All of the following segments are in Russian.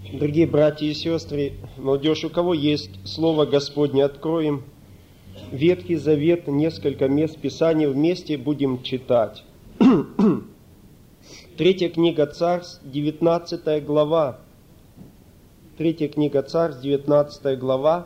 Дорогие братья и сестры, молодежь, у кого есть Слово Господне, откроем Ветхий Завет, несколько мест Писания вместе будем читать. Третья книга Царств, 19 глава. Третья книга Царств, 19 глава,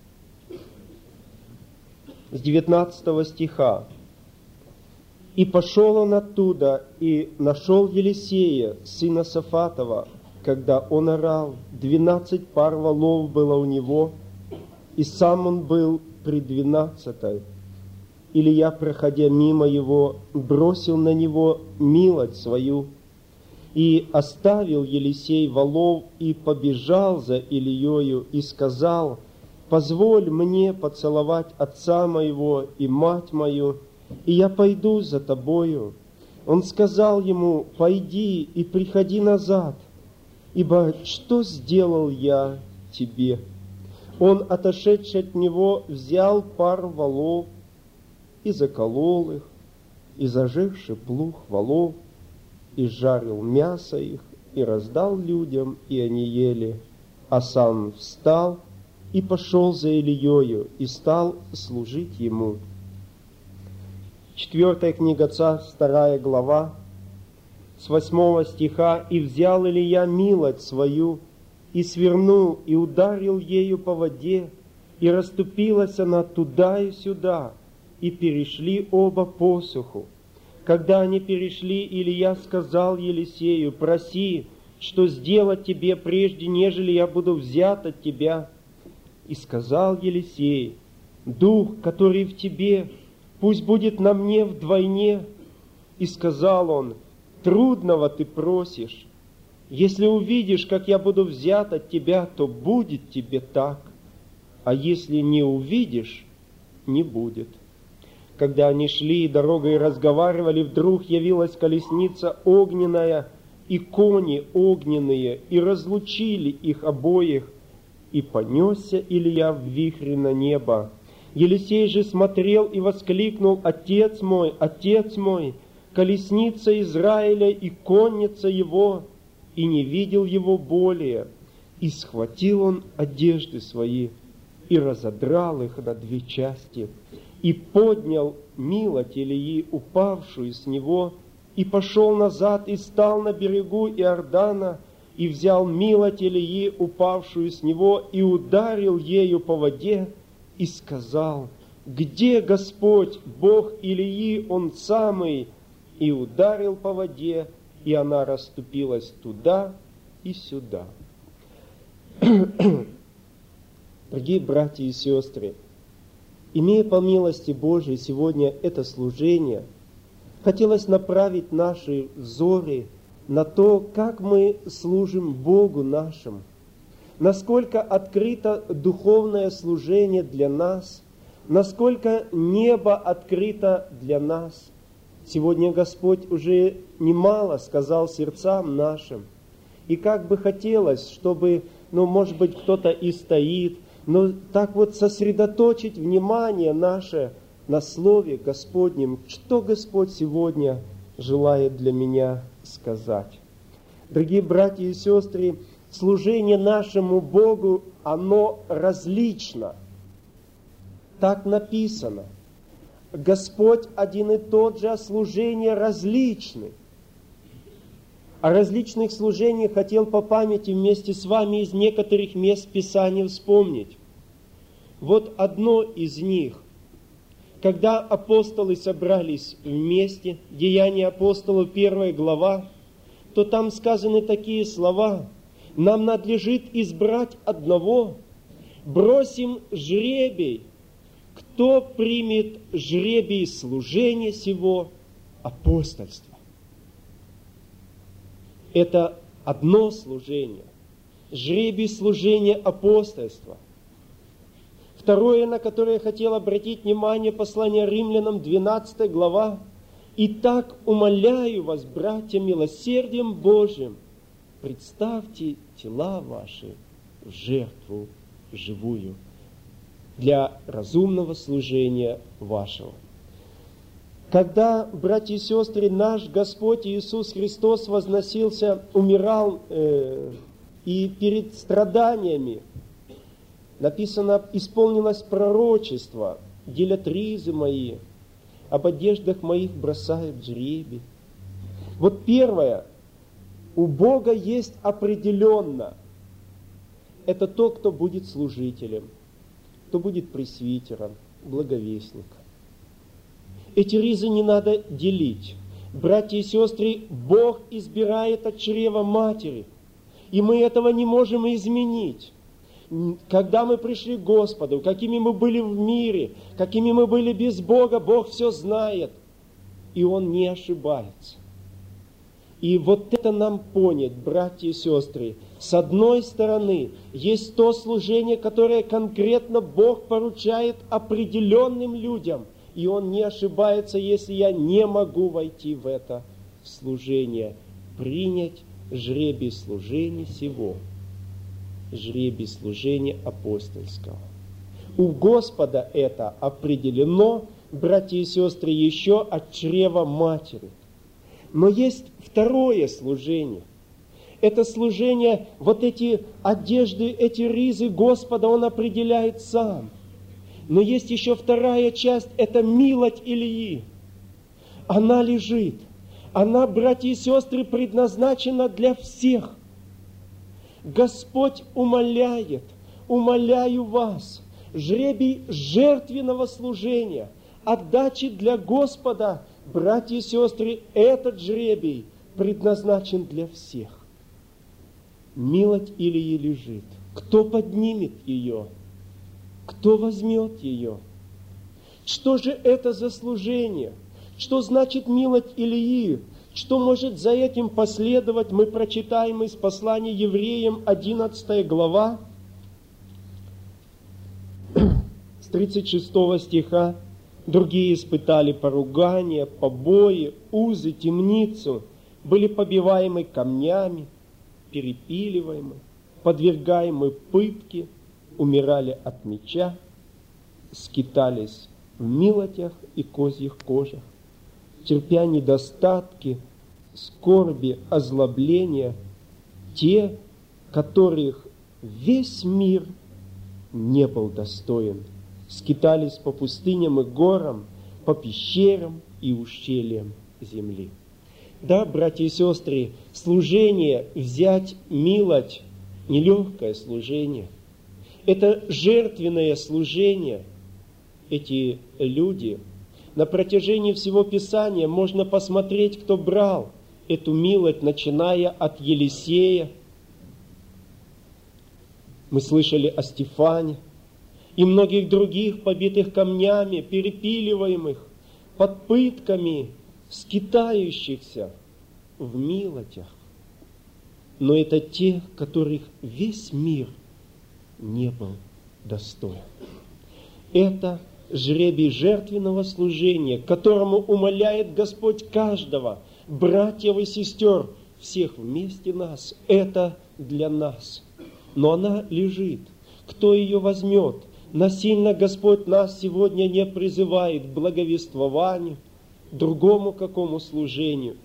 с 19 стиха. «И пошел он оттуда, и нашел Елисея, сына Сафатова, когда он орал. 12 пар волов было у него, и сам он был при 12-й. Илья, проходя мимо его, бросил на него милость свою, и оставил Елисей волов, и побежал за Ильею, и сказал: позволь мне поцеловать отца моего и мать мою, и я пойду за тобою. Он сказал ему: пойди и приходи назад, ибо что сделал я тебе? Он, отошедший от него, взял пар волов и заколол их, и зажегши плуг волов, и жарил мясо их, и раздал людям, и они ели. А сам встал и пошел за Ильею, и стал служить ему». 4 книга Царств, 2 глава, с 8 стиха. «И взял Илья милость свою, и свернул, и ударил ею по воде, и расступилась она туда и сюда, и перешли оба посуху. Когда они перешли, Илья сказал Елисею: проси, что сделать тебе, прежде нежели я буду взят от тебя. И сказал Елисей: дух, который в тебе, пусть будет на мне вдвойне. И сказал он: трудного ты просишь. Если увидишь, как я буду взят от тебя, то будет тебе так. А если не увидишь, не будет. Когда они шли дорогой разговаривали, вдруг явилась колесница огненная и кони огненные, и разлучили их обоих, и понесся Илья в вихре на небо. Елисей же смотрел и воскликнул: отец мой, колесница Израиля и конница его, и не видел его более. И схватил он одежды свои, и разодрал их на 2 части, и поднял милость Илии, упавшую с него, и пошел назад, и стал на берегу Иордана, и взял милость Илии, упавшую с него, и ударил ею по воде, и сказал: где Господь, Бог Илии, Он самый? И ударил по воде, и она расступилась туда и сюда». Дорогие братья и сестры, имея по милости Божией сегодня это служение, хотелось направить наши взоры на то, как мы служим Богу нашему, насколько открыто духовное служение для нас, насколько небо открыто для нас. Сегодня Господь уже немало сказал сердцам нашим, и как бы хотелось, чтобы, может быть, кто-то и стоит, но так вот сосредоточить внимание наше на Слове Господнем, что Господь сегодня желает для меня сказать. Дорогие братья и сестры, служение нашему Богу, оно различно. Так написано. Господь один и тот же, а служения различны. О различных служениях хотел по памяти вместе с вами из некоторых мест Писания вспомнить. Вот одно из них. Когда апостолы собрались вместе, Деяния апостолов, 1 глава, то там сказаны такие слова: нам надлежит избрать одного, бросим жребий, кто примет жребий служения сего, апостольства. Это одно служение. Жребий служения апостольства. Второе, на которое я хотел обратить внимание, послание Римлянам, 12 глава. «Итак, умоляю вас, братья, милосердием Божиим, представьте тела ваши в жертву живую для разумного служения вашего». Когда, братья и сестры, наш Господь Иисус Христос возносился, умирал И перед страданиями написано, исполнилось пророчество: делят ризы мои, об одеждах моих бросают жребий. Вот первое, у Бога есть определенно. Это то, кто будет служителем, кто будет пресвитером, благовестником. Эти ризы не надо делить. Братья и сестры, Бог избирает от чрева матери, и мы этого не можем изменить. Когда мы пришли к Господу, какими мы были в мире, какими мы были без Бога, Бог все знает, и Он не ошибается. И вот это нам понять, братья и сестры. С одной стороны, есть то служение, которое конкретно Бог поручает определенным людям, и Он не ошибается, если я не могу войти в это служение, принять жребий служения сего, жребий служения апостольского. У Господа это определено, братья и сестры, еще от чрева матери. Но есть второе служение. Это служение, вот эти одежды, эти ризы Господа Он определяет сам. Но есть еще вторая часть, это милость Илии. Она лежит. Она, братья и сестры, предназначена для всех. Господь умоляет, умоляю вас, жребий жертвенного служения, отдачи для Господа, братья и сестры, этот жребий предназначен для всех. Милость Илии лежит. Кто поднимет ее? Кто возьмет ее? Что же это за служение? Что значит милость Илии? Что может за этим последовать? Мы прочитаем из послания Евреям, 11 глава, с 36 стиха. Другие испытали поругание, побои, узы, темницу, были побиваемы камнями, перепиливаемы, подвергаемы пытке, умирали от меча, скитались в милотях и козьих кожах, терпя недостатки, скорби, озлобления, те, которых весь мир не был достоин, скитались по пустыням и горам, по пещерам и ущельям земли. Да, братья и сестры, служение, взять милость, нелегкое служение. Это жертвенное служение. Эти люди, на протяжении всего Писания можно посмотреть, кто брал эту милость, начиная от Елисея. Мы слышали о Стефане и многих других, побитых камнями, перепиливаемых, под пытками, скитающихся в милотях. Но это те, которых весь мир не был достоин. Это жребий жертвенного служения, которому умоляет Господь каждого, братьев и сестер, всех вместе нас. Это для нас. Но она лежит. Кто ее возьмет? Насильно Господь нас сегодня не призывает к благовествованию, другому какому служению.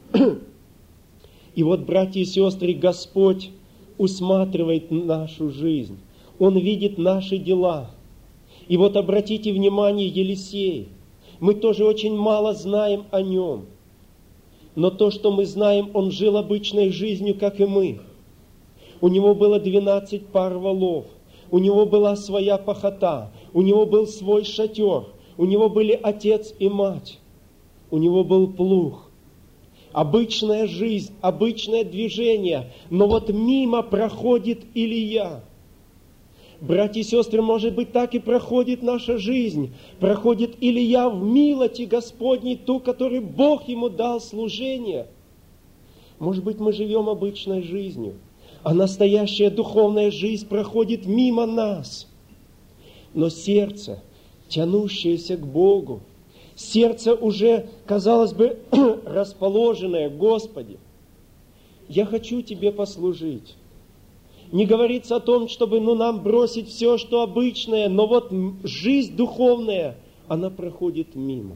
И вот, братья и сестры, Господь усматривает нашу жизнь. Он видит наши дела. И вот обратите внимание, Елисей. Мы тоже очень мало знаем о нем. Но то, что мы знаем, он жил обычной жизнью, как и мы. У него было 12 пар волов. У него была своя пахота. У него был свой шатер. У него были отец и мать. У него был плуг. Обычная жизнь, обычное движение. Но вот мимо проходит Илия. Братья и сестры, может быть, так и проходит наша жизнь. Проходит Илия в милости Господней, ту, которую Бог ему дал служение. Может быть, мы живем обычной жизнью, а настоящая духовная жизнь проходит мимо нас. Но сердце, тянущееся к Богу, сердце уже, казалось бы, расположенное, Господи, я хочу Тебе послужить. Не говорится о том, чтобы нам бросить все, что обычное, но вот жизнь духовная, она проходит мимо.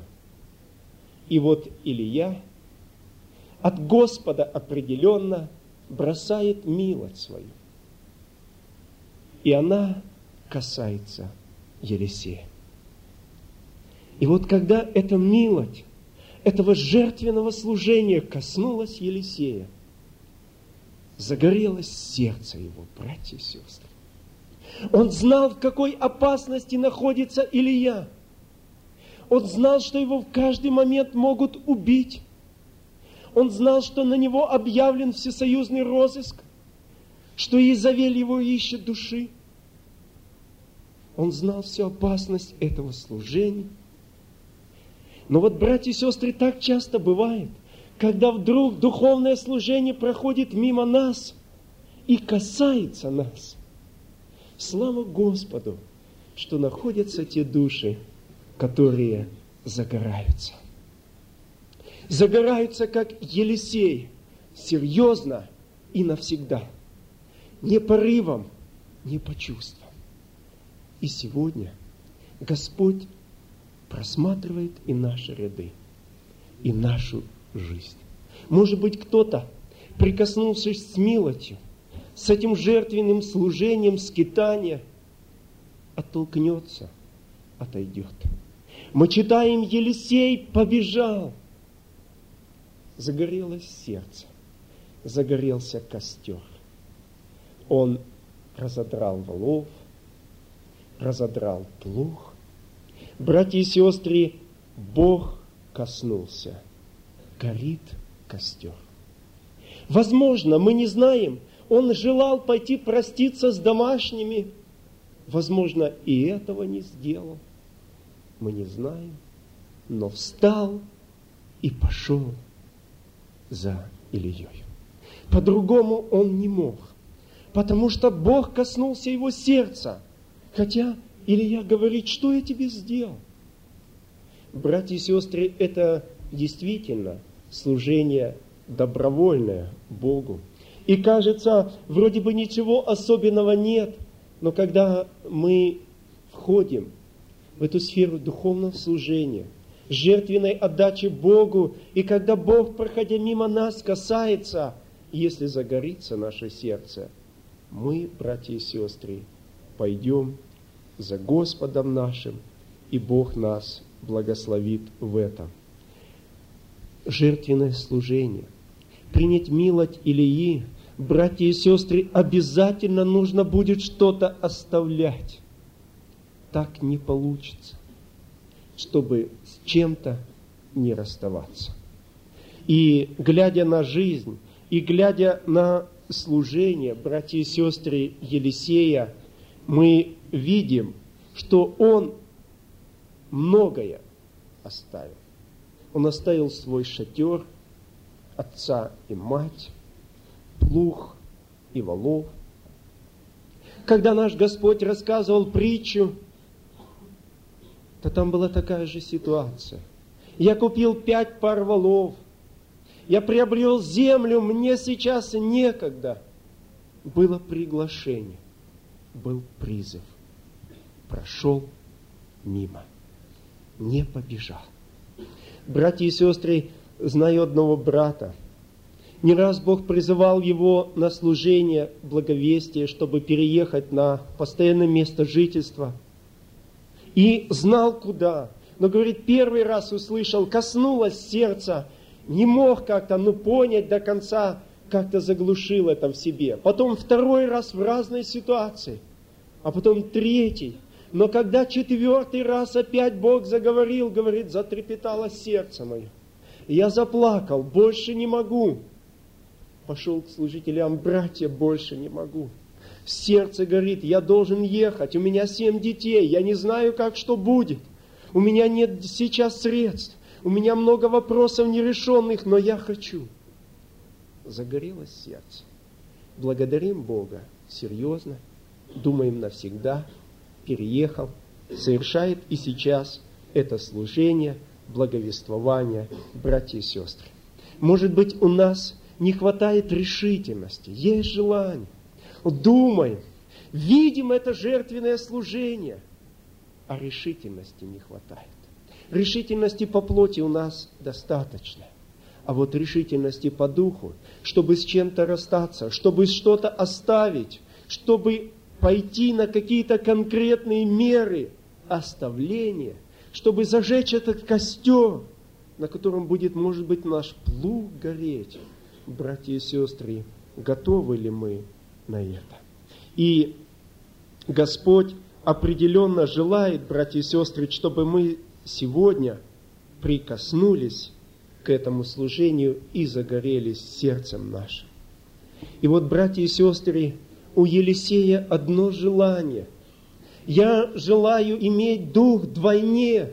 И вот Илия от Господа определенно бросает милость свою. И она касается Елисея. И вот когда эта милость этого жертвенного служения коснулась Елисея, загорелось сердце его, братья и сестры. Он знал, в какой опасности находится Илия. Он знал, что его в каждый момент могут убить. Он знал, что на него объявлен всесоюзный розыск, что Иезавель его ищет души. Он знал всю опасность этого служения. Но вот, братья и сестры, так часто бывает, когда вдруг духовное служение проходит мимо нас и касается нас. Слава Господу, что находятся те души, которые загораются. Загораются, как Елисей, серьезно и навсегда. Не порывом, не по чувствам. И сегодня Господь просматривает и наши ряды, и нашу жизнь. Может быть, кто-то, прикоснувшись с милостью, с этим жертвенным служением скитания, оттолкнется, отойдет. Мы читаем, Елисей побежал. Загорелось сердце, загорелся костер. Он разодрал волов, разодрал плуг. Братья и сестры, Бог коснулся. Горит костер. Возможно, мы не знаем, он желал пойти проститься с домашними. Возможно, и этого не сделал. Мы не знаем. Но встал и пошел за Илией. По-другому он не мог. Потому что Бог коснулся его сердца. Хотя Илия говорит, что я тебе сделал? Братья и сестры, это действительно служение добровольное Богу. И кажется, вроде бы ничего особенного нет, но когда мы входим в эту сферу духовного служения, жертвенной отдачи Богу, и когда Бог, проходя мимо нас, касается, если загорится наше сердце, мы, братья и сестры, пойдем за Господом нашим, и Бог нас благословит в этом. Жертвенное служение. Принять милость Илии, братья и сестры, обязательно нужно будет что-то оставлять. Так не получится, чтобы с чем-то не расставаться. И глядя на жизнь, и глядя на служение, братья и сестры, Елисея, мы видим, что он многое оставил. Он оставил свой шатер, отца и мать, плуг и волов. Когда наш Господь рассказывал притчу, то там была такая же ситуация. Я купил 5 пар волов, я приобрел землю, мне сейчас некогда. Было приглашение, был призыв. Прошел мимо, не побежал. Братья и сестры, знаю одного брата. Не раз Бог призывал его на служение благовестия, чтобы переехать на постоянное место жительства. И знал куда. Но, говорит, первый раз услышал, коснулось сердца, не мог как-то, понять до конца, как-то заглушил это в себе. Потом второй раз в разной ситуации, а потом третий. Но когда 4-й раз опять Бог заговорил, говорит, затрепетало сердце мое. Я заплакал, больше не могу. Пошел к служителям, братья, больше не могу. Сердце горит, я должен ехать, у меня 7 детей, я не знаю, как что будет. У меня нет сейчас средств, у меня много вопросов нерешенных, но я хочу. Загорелось сердце. Благодарим Бога серьезно, думаем навсегда, переехал, совершает и сейчас это служение, благовествование, братья и сестры. Может быть, у нас не хватает решительности, есть желание. Думаем, видим это жертвенное служение, а решительности не хватает. Решительности по плоти у нас достаточно, а вот решительности по духу, чтобы с чем-то расстаться, чтобы что-то оставить, чтобы пойти на какие-то конкретные меры оставления, чтобы зажечь этот костер, на котором будет, может быть, наш плуг гореть. Братья и сестры, готовы ли мы на это? И Господь определенно желает, братья и сестры, чтобы мы сегодня прикоснулись к этому служению и загорелись сердцем нашим. И вот, братья и сестры, у Елисея одно желание. Я желаю иметь дух вдвойне.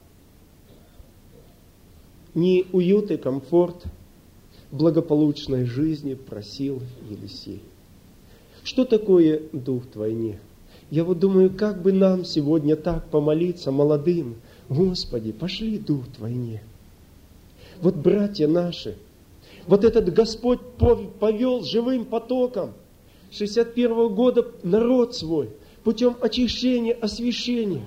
Не уют и комфорт благополучной жизни просил Елисей. Что такое дух вдвойне? Я вот думаю, как бы нам сегодня так помолиться молодым. Господи, пошли дух вдвойне. Вот братья наши, вот этот Господь повел живым потоком 61 года народ свой путем очищения, освящения.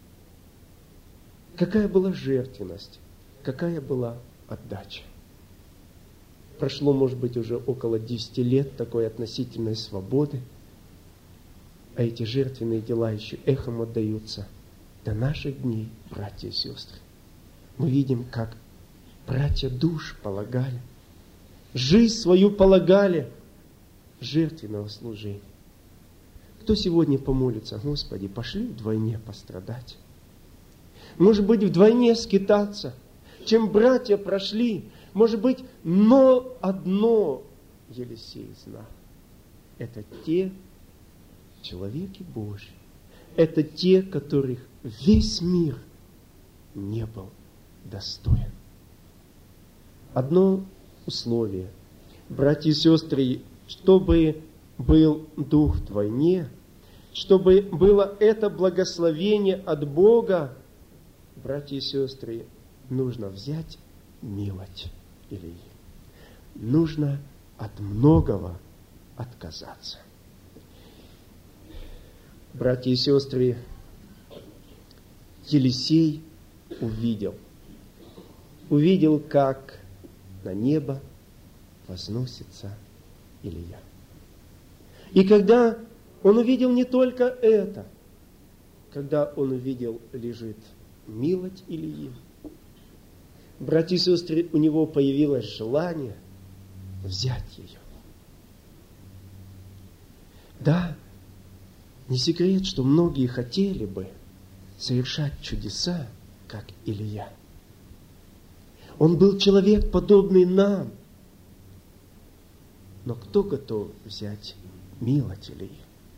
Какая была жертвенность, какая была отдача. Прошло, может быть, уже около 10 лет такой относительной свободы, а эти жертвенные дела еще эхом отдаются до наших дней, братья и сестры. Мы видим, как братья душ полагали, жизнь свою полагали жертвенного служения. Кто сегодня помолится: Господи, пошли вдвойне пострадать. Может быть, вдвойне скитаться, чем братья прошли. Может быть, но одно Елисей знал. Это те человеки Божьи. Это те, которых весь мир не был достоин. Одно условие. Братья и сестры, чтобы был дух вдвойне, чтобы было это благословение от Бога, братья и сестры, нужно взять милость Илии. Нужно от многого отказаться. Братья и сестры, Елисей увидел, как на небо возносится Илия. И когда он увидел не только это, когда он увидел, лежит милость Илии, братья и сестры, у него появилось желание взять ее. Да, не секрет, что многие хотели бы совершать чудеса, как Илия. Он был человек, подобный нам. Но кто готов взять милость Илии?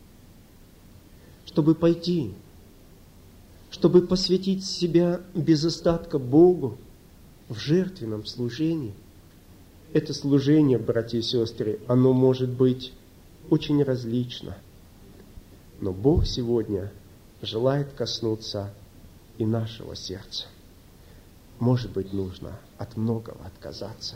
Чтобы пойти, чтобы посвятить себя без остатка Богу в жертвенном служении. Это служение, братья и сестры, оно может быть очень различно. Но Бог сегодня желает коснуться и нашего сердца. Может быть, нужно от многого отказаться.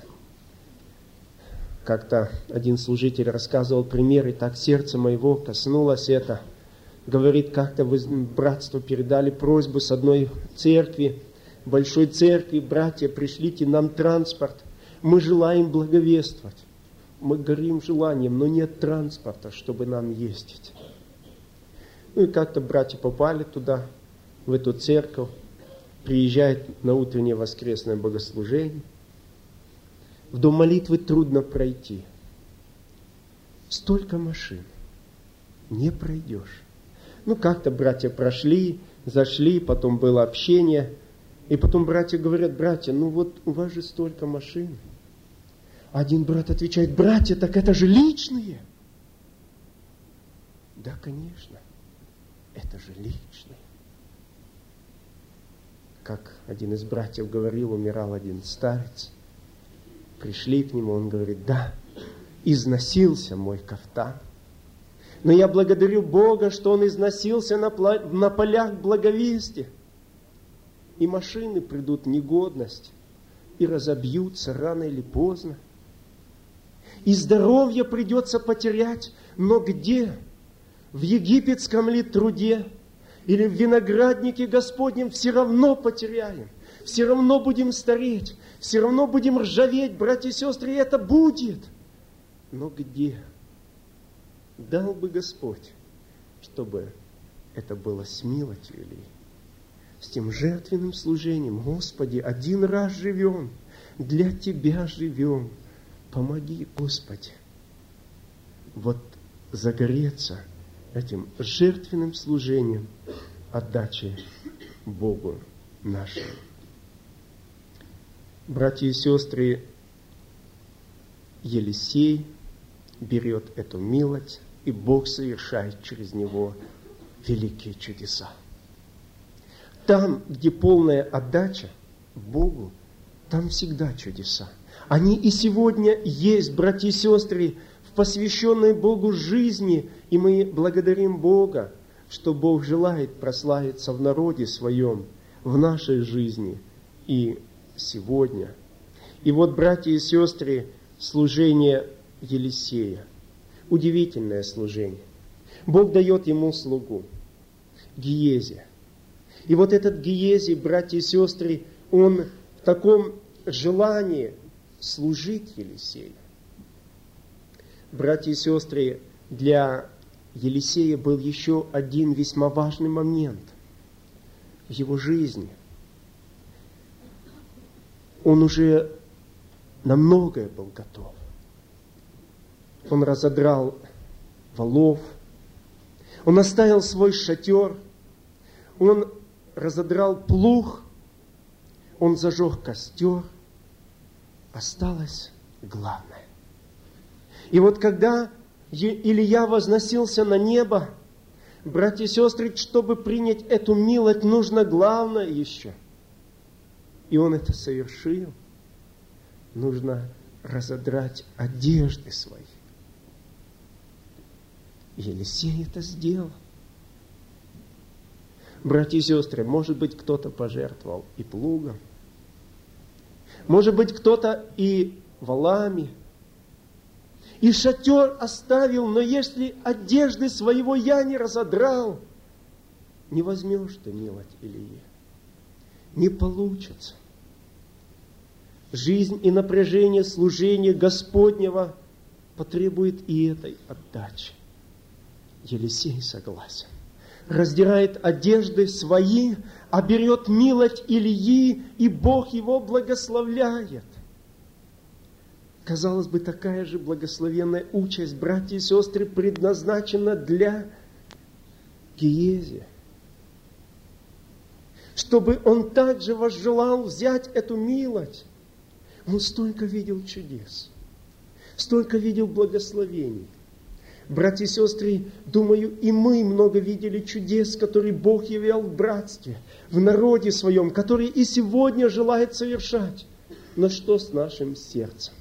Как-то один служитель рассказывал пример, и так сердце моего коснулось это. Говорит, как-то вы братству передали просьбу с одной церкви, большой церкви: братья, пришлите нам транспорт, мы желаем благовествовать. Мы горим желанием, но нет транспорта, чтобы нам ездить. Ну и как-то братья попали туда, в эту церковь, приезжают на утреннее воскресное богослужение. В дом молитвы трудно пройти. Столько машин. Не пройдешь. Ну, как-то братья прошли, зашли, потом было общение. И потом братья говорят: братья, ну вот у вас же столько машин. Один брат отвечает: братья, так это же личные. Да, конечно, это же личные. Как один из братьев говорил, умирал один старец. Пришли к нему, он говорит: да, износился мой кафтан. Но я благодарю Бога, что он износился на полях благовестия. И машины придут в негодность, и разобьются рано или поздно. И здоровье придется потерять, но где? В египетском ли труде или в винограднике Господнем все равно потеряем. Все равно будем стареть, все равно будем ржаветь, братья и сестры, и это будет. Но где? Дал бы Господь, чтобы это было с милостью Илии, с тем жертвенным служением. Господи, один раз живем, для Тебя живем. Помоги, Господи, вот загореться этим жертвенным служением, отдачей Богу нашему. Братья и сестры, Елисей берет эту милость, и Бог совершает через него великие чудеса. Там, где полная отдача Богу, там всегда чудеса. Они и сегодня есть, братья и сестры, в посвященной Богу жизни, и мы благодарим Бога, что Бог желает прославиться в народе своем, в нашей жизни и сегодня. И вот, братья и сестры, служение Елисея. Удивительное служение. Бог дает ему слугу, Гиези. И вот этот Гиези, братья и сестры, он в таком желании служить Елисею. Братья и сестры, для Елисея был еще один весьма важный момент в его жизни. Он уже на многое был готов. Он разодрал валов, он оставил свой шатер, он разодрал плуг, он зажег костер. Осталось главное. И вот когда Илия возносился на небо, братья и сестры, чтобы принять эту милость, нужно главное еще. И он это совершил. Нужно разодрать одежды свои. Елисей это сделал. Братья и сестры, может быть, кто-то пожертвовал и плугом, может быть, кто-то и валами, и шатер оставил, но если одежды своего я не разодрал, не возьмешь ты милость Илии. Не получится. Жизнь и напряжение служения Господнего потребует и этой отдачи. Елисей согласен. Раздирает одежды свои, а берет милость Илии, и Бог его благословляет. Казалось бы, такая же благословенная участь, братья и сестры, предназначена для Гиези. Чтобы он также возжелал взять эту милость. Он столько видел чудес, столько видел благословений. Братья и сестры, думаю, и мы много видели чудес, которые Бог являл в братстве, в народе своем, которые и сегодня желает совершать. Но что с нашим сердцем?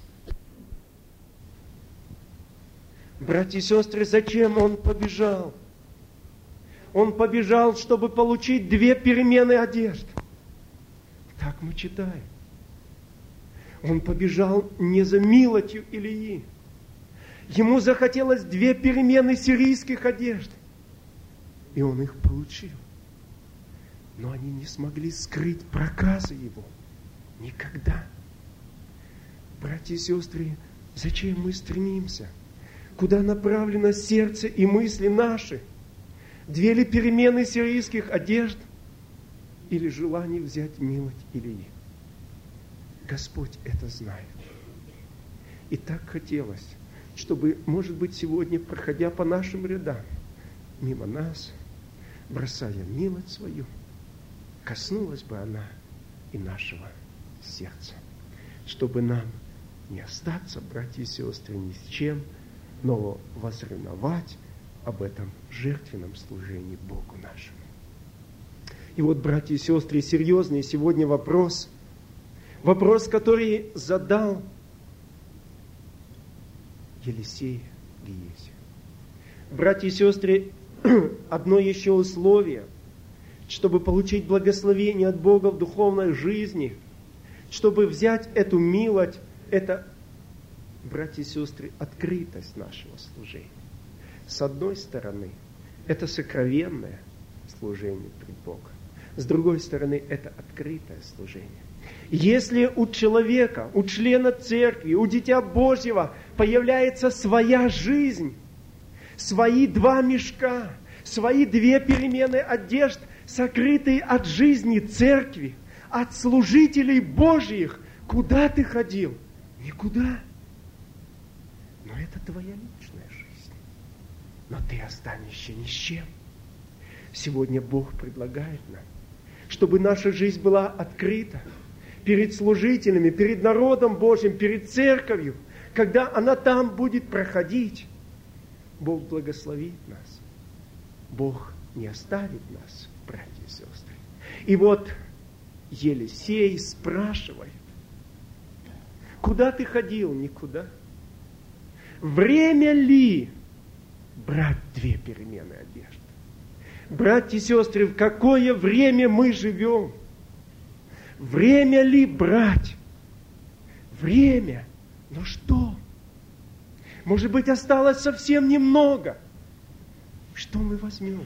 Братья и сестры, зачем он побежал? Он побежал, чтобы получить 2 перемены одежды. Так мы читаем. Он побежал не за милостью Илии. Ему захотелось 2 перемены сирийских одежд. И он их получил. Но они не смогли скрыть проказы его. Никогда. Братья и сестры, зачем мы стремимся? Куда направлено сердце и мысли наши? 2 ли перемены сирийских одежд? Или желание взять милость Илии? Господь это знает. И так хотелось, чтобы, может быть, сегодня, проходя по нашим рядам, мимо нас, бросая милость свою, коснулась бы она и нашего сердца. Чтобы нам не остаться, братья и сестры, ни с чем, но возревновать об этом жертвенном служении Богу нашему. И вот, братья и сестры, серьезный сегодня вопрос, который задал Елисей Гиези. Братья и сестры, одно еще условие, чтобы получить благословение от Бога в духовной жизни, чтобы взять эту милость, это, братья и сестры, открытость нашего служения. С одной стороны, это сокровенное служение пред Богом. С другой стороны, это открытое служение. Если у человека, у члена церкви, у Дитя Божьего появляется своя жизнь, свои 2 мешка, свои 2 перемены одежд, сокрытые от жизни церкви, от служителей Божьих. Куда ты ходил? Никуда. Но это твоя личная жизнь. Но ты останешься ни с чем. Сегодня Бог предлагает нам, чтобы наша жизнь была открыта перед служителями, перед народом Божьим, перед церковью. Когда она там будет проходить, Бог благословит нас. Бог не оставит нас, братья и сестры. И вот Елисей спрашивает: куда ты ходил? Никуда. Время ли брать 2 перемены одежды? Братья и сестры, в какое время мы живем? Время ли брать? Время. Но что? Может быть, осталось совсем немного. Что мы возьмем?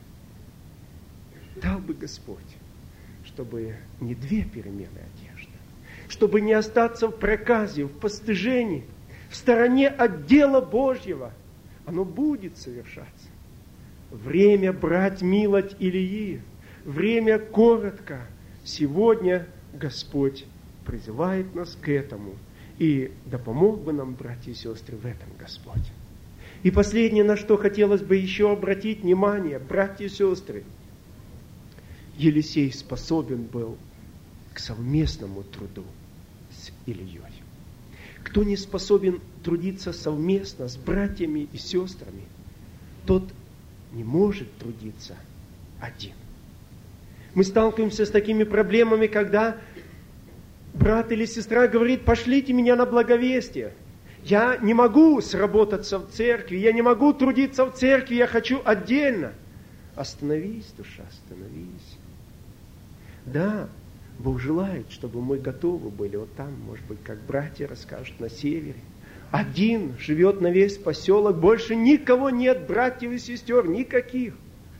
Дал бы Господь, чтобы не 2 перемены одежды, чтобы не остаться в проказе, в постыжении, в стороне от дела Божьего. Оно будет совершаться. Время брать милость Илии. Время коротко. Сегодня Господь призывает нас к этому. И да помог бы нам, братья и сестры, в этом Господь. И последнее, на что хотелось бы еще обратить внимание, братья и сестры. Елисей способен был к совместному труду с Илией. Кто не способен трудиться совместно с братьями и сестрами, тот не может трудиться один. Мы сталкиваемся с такими проблемами, когда брат или сестра говорит: пошлите меня на благовестие. Я не могу сработаться в церкви, я не могу трудиться в церкви, я хочу отдельно. Остановись, душа, остановись. Да, Бог желает, чтобы мы готовы были вот там, может быть, как братья расскажут, на севере. Один живет на весь поселок, больше никого нет, братьев и сестер, никаких.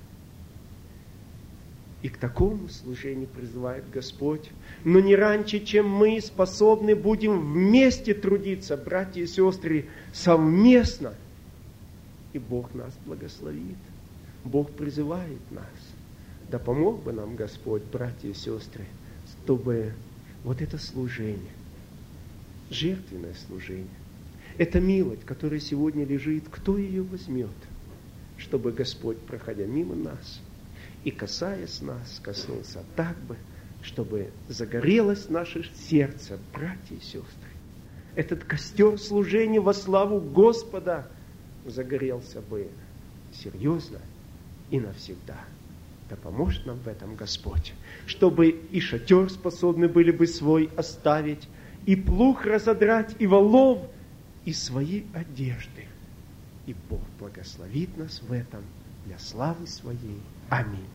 И к такому служению призывает Господь. Но не раньше, чем мы способны будем вместе трудиться, братья и сестры, совместно. И Бог нас благословит. Бог призывает нас. Да помог бы нам Господь, братья и сестры, чтобы вот это служение, жертвенное служение, эта милость, которая сегодня лежит, кто ее возьмет, чтобы Господь, проходя мимо нас и касаясь нас, коснулся так бы, чтобы загорелось наше сердце, братья и сестры. Этот костер служения во славу Господа загорелся бы серьезно и навсегда. Да поможет нам в этом Господь, чтобы и шатер способны были бы свой оставить, и плуг разодрать, и волов, и свои одежды. И Бог благословит нас в этом для славы Своей. Аминь.